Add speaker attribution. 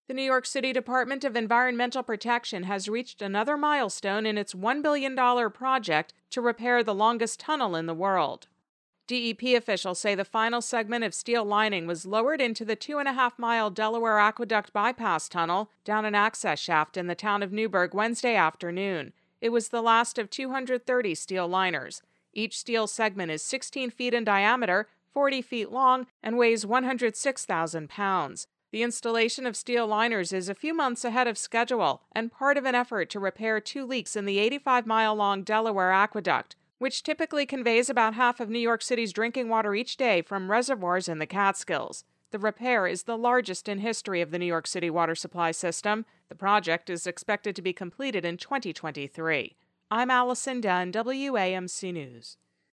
Speaker 1: The New York City Department of Environmental Protection has reached another milestone in its $1 billion project to repair the longest tunnel in the world. DEP officials say the final segment of steel lining was lowered into the 2.5-mile Delaware Aqueduct bypass tunnel down an access shaft in the town of Newburgh Wednesday afternoon. It was the last of 230 steel liners. Each steel segment is 16 feet in diameter, 40 feet long, and weighs 106,000 pounds. The installation of steel liners is a few months ahead of schedule and part of an effort to repair two leaks in the 85-mile-long Delaware Aqueduct, which typically conveys about half of New York City's drinking water each day from reservoirs in the Catskills. The repair is the largest in history of the New York City water supply system. The project is expected to be completed in 2023. I'm Allison Dunn, WAMC News.